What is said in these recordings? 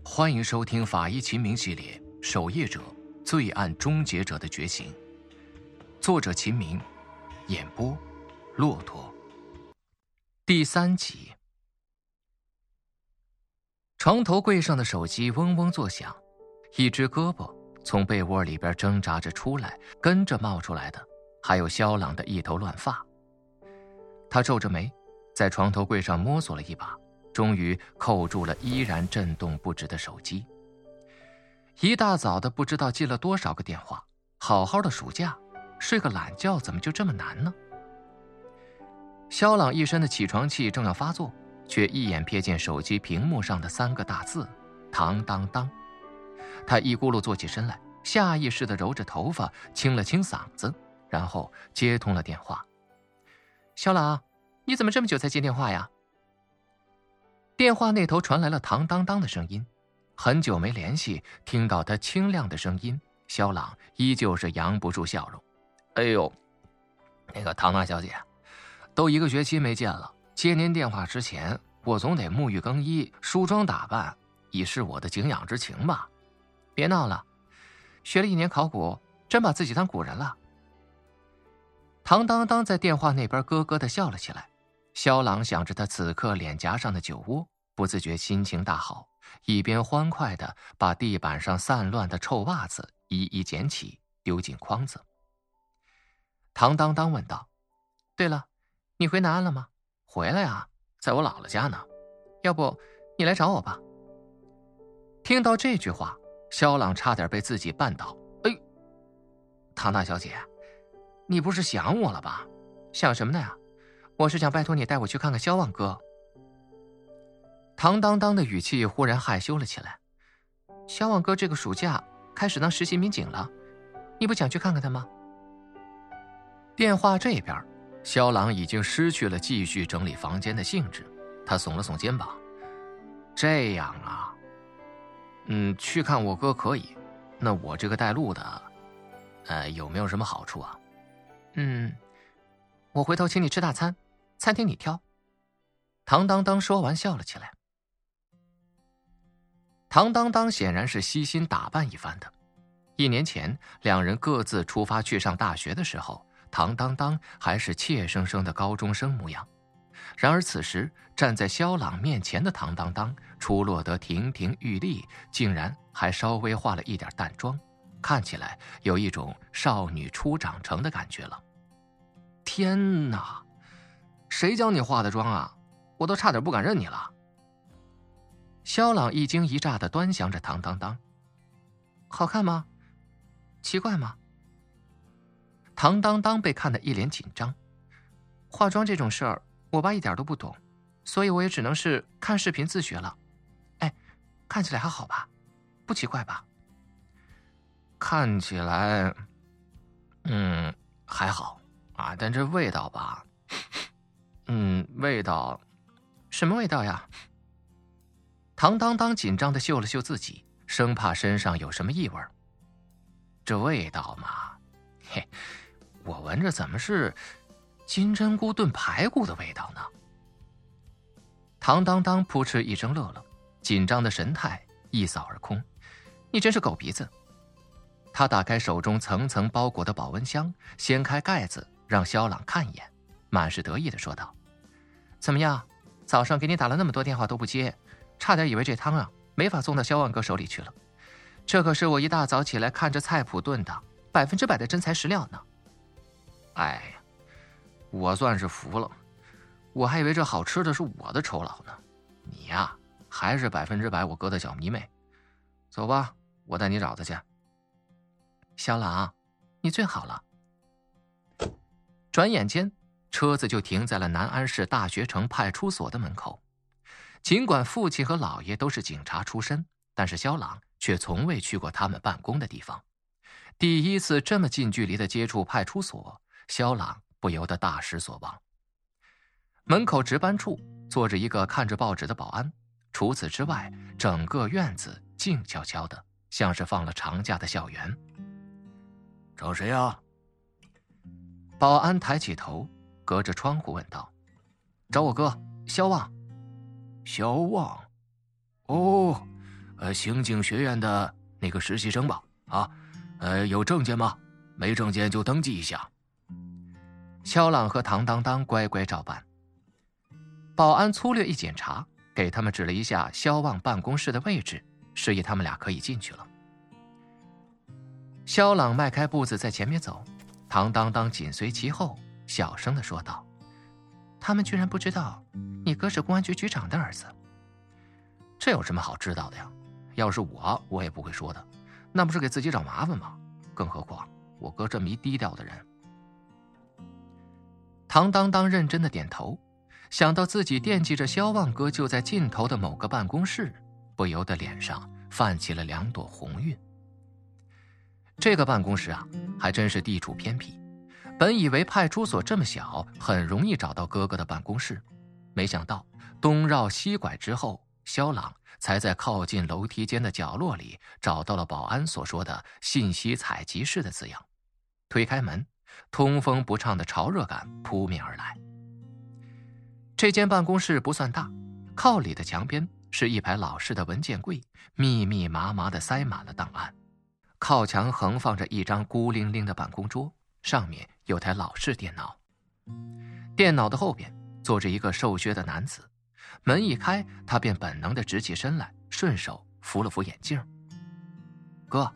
欢迎收听法医秦明系列《守夜者：罪案终结者的觉醒》，作者秦明，演播骆驼。第3集。床头柜上的手机嗡嗡作响，一只胳膊从被窝里边挣扎着出来，跟着冒出来的还有肖朗的一头乱发。他皱着眉，在床头柜上摸索了一把，终于扣住了依然震动不止的手机。一大早的不知道接了多少个电话，好好的暑假，睡个懒觉怎么就这么难呢？肖朗一身的起床气正要发作，却一眼瞥见手机屏幕上的3个大字唐当当。他一咕噜坐起身来，下意识地揉着头发，清了清嗓子，然后接通了电话。肖朗，你怎么这么久才接电话呀？电话那头传来了唐当当的声音，很久没联系，听到他清亮的声音，肖朗依旧是扬不住笑容。哎呦，那个唐大小姐，都1个学期没见了，接您电话之前，我总得沐浴更衣，梳妆打扮，以示我的敬仰之情吧。别闹了，学了1年考古，真把自己当古人了。唐当当在电话那边咯咯地笑了起来。肖朗想着他此刻脸颊上的酒窝，不自觉心情大好，一边欢快地把地板上散乱的臭袜子一一捡起，丢进筐子。唐当当问道：对了，你回南安了吗？回来啊，在我姥姥家呢，要不你来找我吧。听到这句话，肖朗差点被自己绊倒。哎，唐大小姐，你不是想我了吧？想什么呢呀？我是想拜托你带我去看看肖旺哥。唐当当的语气忽然害羞了起来。肖旺哥这个暑假开始当实习民警了，你不想去看看他吗？电话这边，肖朗已经失去了继续整理房间的兴致，他耸了耸肩膀。这样啊，去看我哥可以，那我这个带路的，有没有什么好处啊？我回头请你吃大餐，餐厅你挑。唐当当说完笑了起来。唐当当显然是悉心打扮一番的。1年前2人各自出发去上大学的时候，唐当当还是怯生生的高中生模样。然而此时站在肖朗面前的唐当当出落得亭亭玉立，竟然还稍微化了一点淡妆，看起来有一种少女初长成的感觉了。天哪，谁教你化的妆啊？我都差点不敢认你了。肖朗一惊一乍地端详着唐当当。好看吗？奇怪吗？唐当当被看得一脸紧张。化妆这种事儿，我爸一点都不懂，所以我也只能是看视频自学了。哎，看起来还好吧？不奇怪吧？看起来，还好啊，但这味道吧，味道，什么味道呀？唐当当紧张地嗅了嗅自己，生怕身上有什么异味。这味道嘛，我闻着怎么是金针菇炖排骨的味道呢？唐当当扑哧一声乐了，紧张的神态一扫而空。你真是狗鼻子。他打开手中层层包裹的保温箱，掀开盖子让肖朗看一眼，满是得意地说道：怎么样，早上给你打了那么多电话都不接，差点以为这汤啊没法送到肖万哥手里去了。这可是我一大早起来看着菜谱炖的，100%的真材实料呢。哎呀，我算是服了，我还以为这好吃的是我的酬劳呢。你呀，还是100%我哥的小迷妹。走吧，我带你找他去。肖朗，你最好了。转眼间，车子就停在了南安市大学城派出所的门口。尽管父亲和姥爷都是警察出身，但是肖朗却从未去过他们办公的地方。第一次这么近距离的接触派出所，肖朗不由得大失所望。门口值班处坐着一个看着报纸的保安，除此之外，整个院子静悄悄的，像是放了长假的校园。找谁啊？保安抬起头，隔着窗户问道：找我哥，肖旺。肖旺？哦， 刑警学院的那个实习生吧？啊，有证件吗？没证件就登记一下。”肖朗和唐当当乖乖照办。保安粗略一检查，给他们指了一下肖旺办公室的位置，示意他们俩可以进去了。肖朗迈开步子在前面走，唐当当紧随其后，小声地说道：“他们居然不知道你哥是公安局局长的儿子。”“这有什么好知道的呀？要是我也不会说的，那不是给自己找麻烦吗？更何况我哥这么一低调的人。”唐当当认真的点头，想到自己惦记着肖旺哥就在尽头的某个办公室，不由得脸上泛起了2朵红晕。这个办公室啊，还真是地处偏僻。本以为派出所这么小，很容易找到哥哥的办公室，没想到东绕西拐之后，肖朗才在靠近楼梯间的角落里找到了保安所说的信息采集室的字样。推开门，通风不畅的潮热感扑面而来。这间办公室不算大，靠里的墙边是一排老式的文件柜，密密麻麻地塞满了档案。靠墙横放着一张孤零零的办公桌，上面有台老式电脑。电脑的后边坐着一个瘦削的男子，门一开，他便本能地直起身来，顺手扶了扶眼镜。“哥。”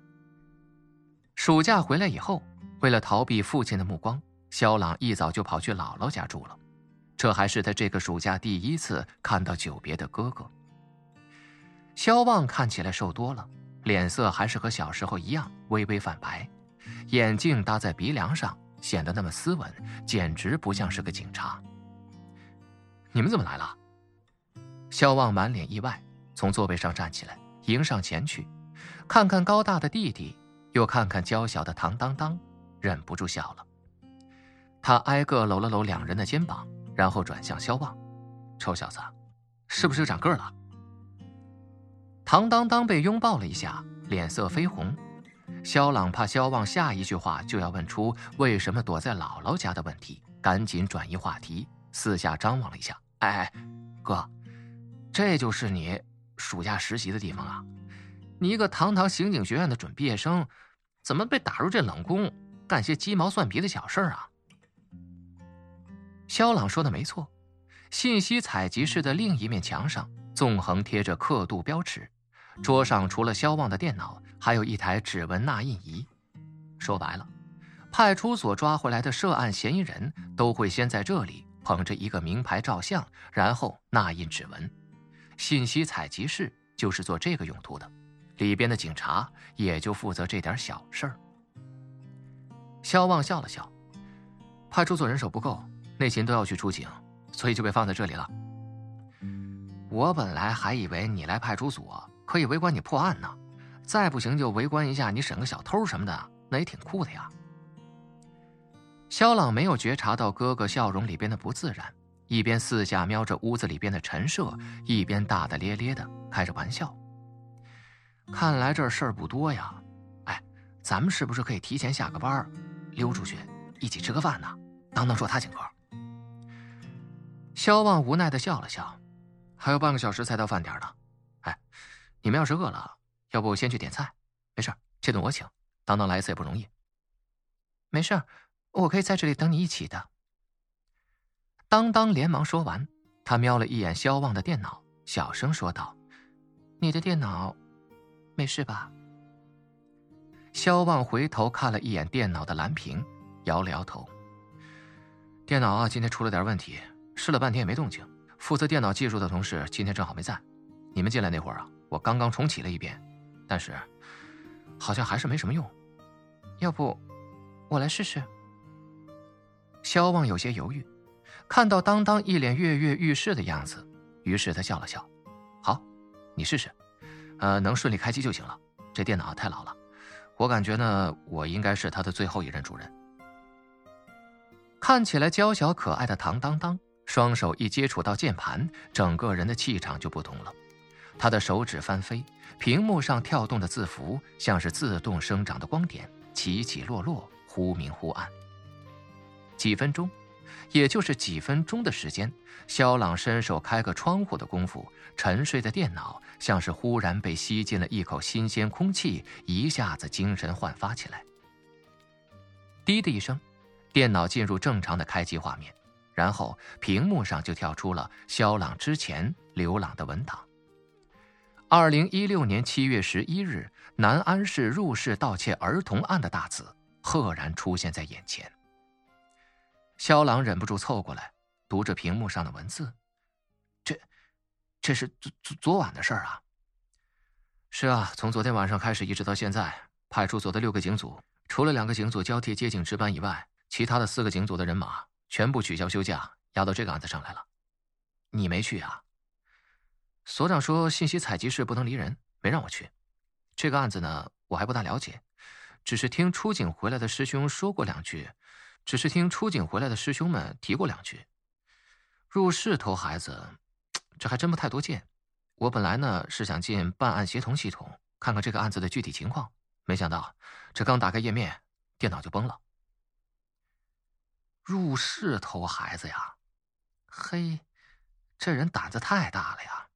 暑假回来以后，为了逃避父亲的目光，肖朗一早就跑去姥姥家住了。这还是他这个暑假第1次看到久别的哥哥。肖旺看起来瘦多了，脸色还是和小时候一样微微泛白，眼镜搭在鼻梁上，显得那么斯文，简直不像是个警察。“你们怎么来了？”肖旺满脸意外，从座位上站起来，迎上前去，看看高大的弟弟，又看看娇小的唐当当，忍不住笑了。他挨个搂了搂2人的肩膀，然后转向肖旺：“臭小子，是不是长个了？”唐当当被拥抱了一下，脸色绯红。肖朗怕肖旺下一句话就要问出为什么躲在姥姥家的问题，赶紧转移话题，四下张望了一下：“哎，哥，这就是你暑假实习的地方啊？你一个堂堂刑警学院的准毕业生，怎么被打入这冷宫，干些鸡毛蒜皮的小事啊？”肖朗说的没错，信息采集室的另一面墙上纵横贴着刻度标尺，桌上除了肖旺的电脑，还有一台指纹捺印仪。说白了，派出所抓回来的涉案嫌疑人都会先在这里捧着一个名牌照相，然后捺印指纹。信息采集室就是做这个用途的，里边的警察也就负责这点小事儿。肖旺笑了笑：“派出所人手不够，内勤都要去出警，所以就被放在这里了。我本来还以为你来派出所可以围观你破案呢，再不行就围观一下你审个小偷什么的，那也挺酷的呀。”肖朗没有觉察到哥哥笑容里边的不自然，一边四下瞄着屋子里边的陈设，一边大大咧咧的开着玩笑：“看来这事儿不多呀，哎，咱们是不是可以提前下个班，溜出去一起吃个饭呢？当当说他请客。”肖旺无奈地笑了笑：“还有半个小时才到饭点呢。哎，你们要是饿了，要不先去点菜？没事，这顿我请，当当来一次也不容易。”“没事，我可以在这里等你一起的。”当当连忙说完，他瞄了一眼肖旺的电脑，小声说道：“你的电脑没事吧？”肖旺回头看了一眼电脑的蓝屏，摇了摇头：“电脑今天出了点问题，试了半天也没动静。负责电脑技术的同事今天正好没在。你们进来那会儿我刚刚重启了一遍，但是好像还是没什么用。要不我来试试？”肖旺有些犹豫，看到当当一脸跃跃欲试的样子，于是他笑了笑：“好，你试试，能顺利开机就行了。这电脑太老了，我感觉呢，我应该是他的最后一任主人。”看起来娇小可爱的唐当当，双手一接触到键盘，整个人的气场就不同了。他的手指翻飞，屏幕上跳动的字符像是自动生长的光点，起起落落，忽明忽暗。几分钟， 也就是几分钟的时间，肖朗伸手开个窗户的功夫，沉睡的电脑像是忽然被吸进了一口新鲜空气，一下子精神焕发起来。滴的一声，电脑进入正常的开机画面，然后屏幕上就跳出了肖朗之前浏览的文档。2016年7月11日，南安市入室盗窃儿童案的大字赫然出现在眼前。肖朗忍不住凑过来，读着屏幕上的文字。这是昨晚的事儿啊。是啊，从昨天晚上开始一直到现在，派出所的6个警组，除了2个警组交替接警值班以外，其他的4个警组的人马全部取消休假，压到这个案子上来了。你没去啊？所长说信息采集室不能离人，没让我去。这个案子呢，我还不大了解，只是听出警回来的师兄说过2句，只是听出警回来的师兄们提过2句。入室偷孩子，这还真不太多见。我本来呢是想进办案协同系统，看看这个案子的具体情况，没想到这刚打开页面，电脑就崩了。入室偷孩子呀？嘿，这人胆子太大了呀！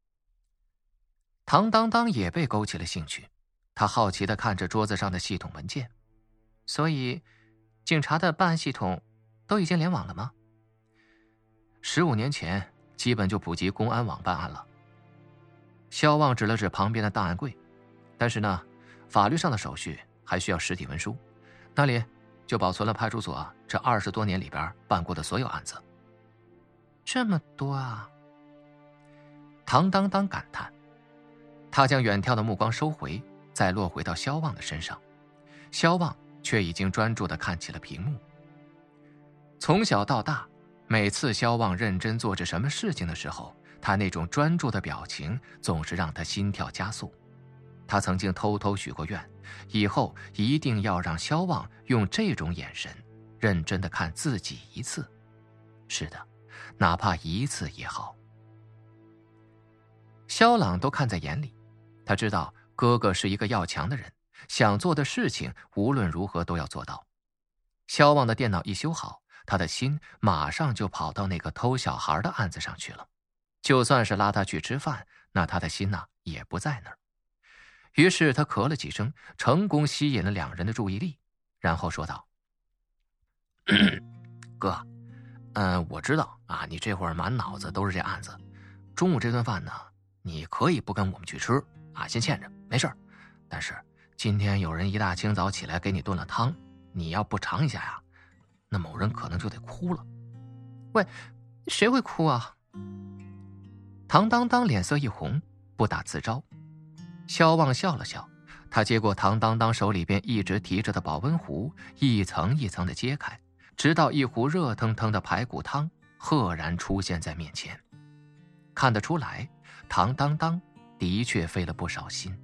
唐当当也被勾起了兴趣，他好奇地看着桌子上的系统文件。所以，警察的办案系统都已经联网了吗？15年前，基本就普及公安网办案了。肖旺指了指旁边的档案柜，但是呢，法律上的手续还需要实体文书，那里就保存了派出所这20多年里边办过的所有案子。这么多啊！唐当当感叹。他将远眺的目光收回，再落回到肖旺的身上。肖旺却已经专注地看起了屏幕。从小到大，每次肖旺认真做着什么事情的时候，他那种专注的表情总是让他心跳加速。他曾经偷偷许过愿，以后一定要让肖旺用这种眼神认真地看自己一次。是的，哪怕1次也好。肖朗都看在眼里，他知道哥哥是一个要强的人，想做的事情无论如何都要做到。肖旺的电脑一修好，他的心马上就跑到那个偷小孩的案子上去了。就算是拉他去吃饭，那他的心也不在那儿。于是他咳了几声，成功吸引了2人的注意力，然后说道：哥，我知道啊，你这会儿满脑子都是这案子，中午这顿饭呢，你可以不跟我们去吃啊，先欠着，没事儿。但是今天有人一大清早起来给你炖了汤，你要不尝一下呀，那某人可能就得哭了。喂，谁会哭啊？唐当当脸色一红，不打自招。肖旺笑了笑，他接过唐当当手里边一直提着的保温壶，一层一层的揭开，直到一壶热腾腾的排骨汤赫然出现在面前。看得出来，唐当当的确费了不少心。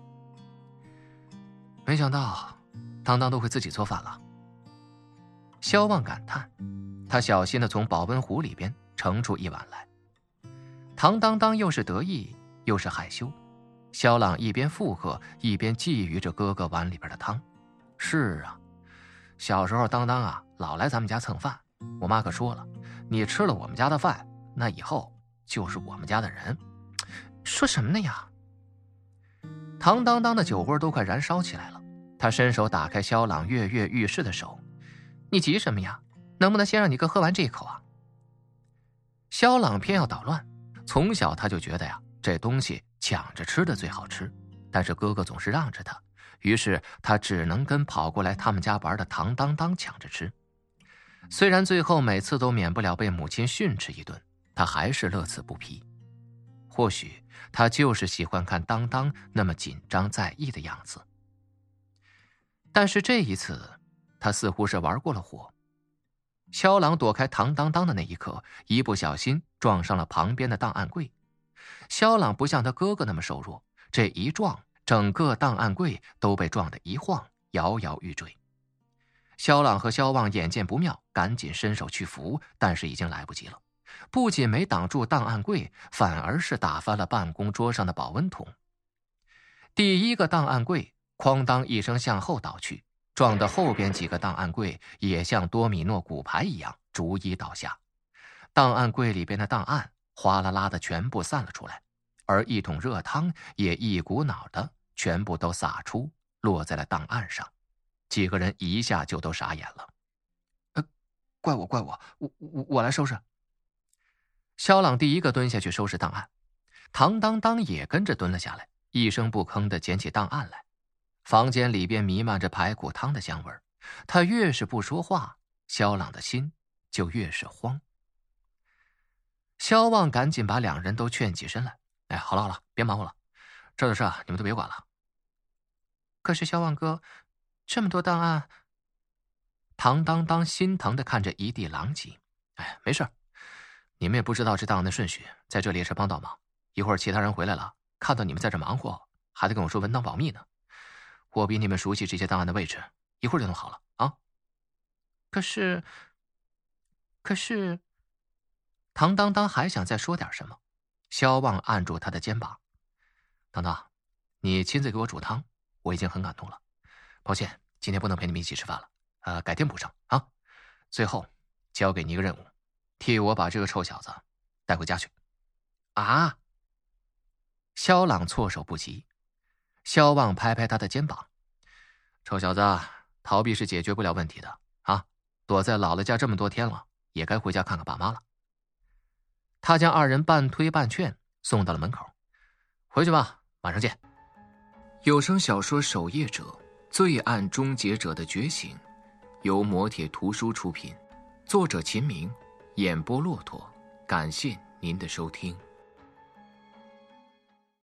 没想到当当都会自己做饭了。肖旺感叹，他小心地从保温壶里边盛出一碗来。唐当当又是得意又是害羞，肖朗一边附和一边觊觎着哥哥碗里边的汤。是啊，小时候当当老来咱们家蹭饭，我妈可说了，你吃了我们家的饭，那以后就是我们家的人。说什么呢呀？唐当当的酒窝都快燃烧起来了，他伸手打开肖朗跃跃欲试的手。你急什么呀？能不能先让你哥喝完这一口啊？肖朗偏要捣乱，从小他就觉得这东西抢着吃的最好吃，但是哥哥总是让着他，于是他只能跟跑过来他们家玩的唐当当抢着吃。虽然最后每次都免不了被母亲训斥一顿，他还是乐此不疲。或许他就是喜欢看当当那么紧张在意的样子。但是这一次他似乎是玩过了火。肖朗躲开唐当当的那一刻，一不小心撞上了旁边的档案柜。肖朗不像他哥哥那么瘦弱，这一撞，整个档案柜都被撞得一晃，摇摇欲坠。肖朗和肖旺眼见不妙，赶紧伸手去扶，但是已经来不及了。不仅没挡住档案柜，反而是打翻了办公桌上的保温桶。第一个档案柜哐当一声向后倒去，撞得后边几个档案柜也像多米诺骨牌一样逐一倒下，档案柜里边的档案哗啦啦的全部散了出来，而一桶热汤也一股脑的全部都洒出，落在了档案上。几个人一下就都傻眼了。怪我，我来收拾。肖朗第一个蹲下去收拾档案，唐当当也跟着蹲了下来，一声不吭地捡起档案来。房间里边弥漫着排骨汤的香味儿，他越是不说话，肖朗的心就越是慌。肖望赶紧把两人都劝起身来。好了，别忙活了，这儿的事你们都别管了。可是肖望哥，这么多档案……唐当当心疼地看着一地狼藉。没事，你们也不知道这档案的顺序，在这里也是帮倒忙。一会儿其他人回来了，看到你们在这忙活，还得跟我说文档保密呢。我比你们熟悉这些档案的位置，一会儿就弄好了啊。可是，唐当当还想再说点什么，肖望按住他的肩膀。当当，你亲自给我煮汤，我已经很感动了。抱歉，今天不能陪你们一起吃饭了，改天补上啊。最后，交给你一个任务，替我把这个臭小子带回家去。啊！肖朗措手不及。肖望拍拍他的肩膀：“臭小子，逃避是解决不了问题的啊！躲在姥姥家这么多天了，也该回家看看爸妈了。”他将二人半推半劝送到了门口。回去吧，晚上见。有声小说《守夜者：罪案终结者的觉醒》，由磨铁图书出品，作者秦明，演播骆驼。感谢您的收听。